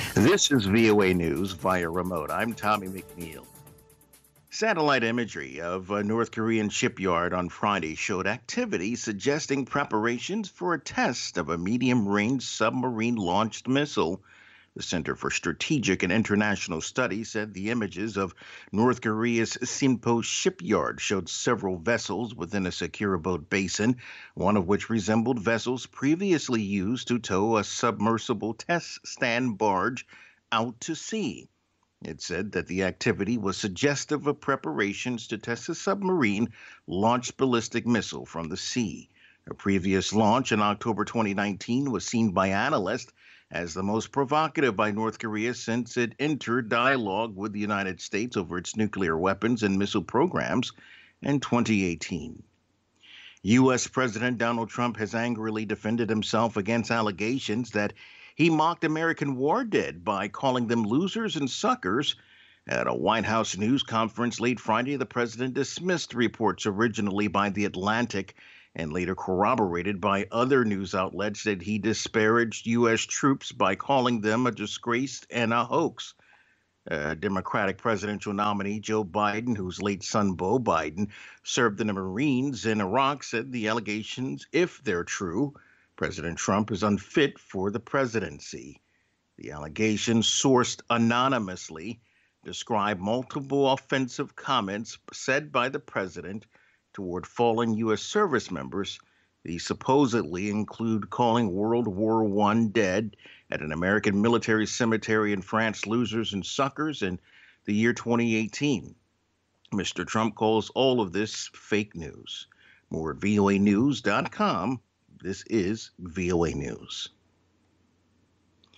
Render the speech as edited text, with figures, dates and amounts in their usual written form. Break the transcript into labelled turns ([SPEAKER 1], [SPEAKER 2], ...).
[SPEAKER 1] This is VOA News via remote. I'm Tommy McNeil. Satellite imagery of a North Korean shipyard on Friday showed activity suggesting preparations for a test of a medium range submarine launched missile. The Center for Strategic and International Studies said the images of North Korea's Sinpo shipyard showed several vessels within a secure boat basin, one of which resembled vessels previously used to tow a submersible test stand barge out to sea. It said that the activity was suggestive of preparations to test a submarine launched ballistic missile from the sea. A previous launch in October 2019 was seen by analysts as the most provocative by North Korea since it entered dialogue with the United States over its nuclear weapons and missile programs in 2018. U.S. President Donald Trump has angrily defended himself against allegations that he mocked American war dead by calling them losers and suckers. At a White House news conference late Friday, the president dismissed reports originally by The Atlantic and later corroborated by other news outlets that he disparaged U.S. troops by calling them a disgrace and a hoax. Democratic presidential nominee Joe Biden, whose late son Beau Biden served in the Marines in Iraq, said the allegations, if they're true, President Trump is unfit for the presidency. The allegations, sourced anonymously, describe multiple offensive comments said by the president toward fallen U.S. service members. These supposedly include calling World War I dead at an American military cemetery in France losers and suckers in the year 2018. Mr. Trump calls all of this fake news. More at voanews.com. This is VOA News.